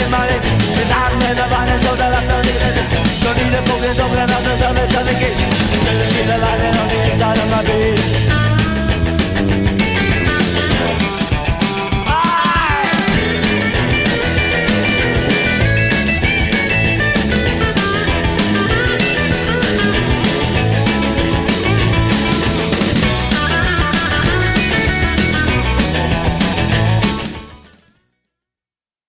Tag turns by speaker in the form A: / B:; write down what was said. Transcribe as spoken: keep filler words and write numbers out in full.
A: mani, mi sanno da pane tutta la tua vita, non dire poche dopo la notte, sono le che, se le